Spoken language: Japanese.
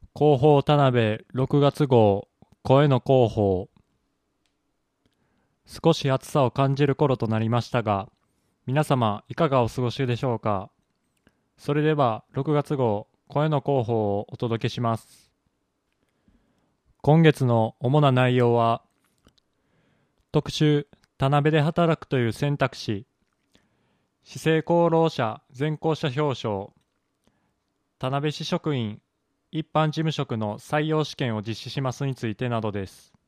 広報田辺6月号声の広報。少し暑さを感じる頃となりましたが、皆様いかがお過ごしでしょうか。それでは6月号声の広報をお届けします。今月の主な内容は、特集田辺で働くという選択肢、市政功労者全校舎表彰、田辺市職員一般事務職の採用試験を実施しますについてなどです。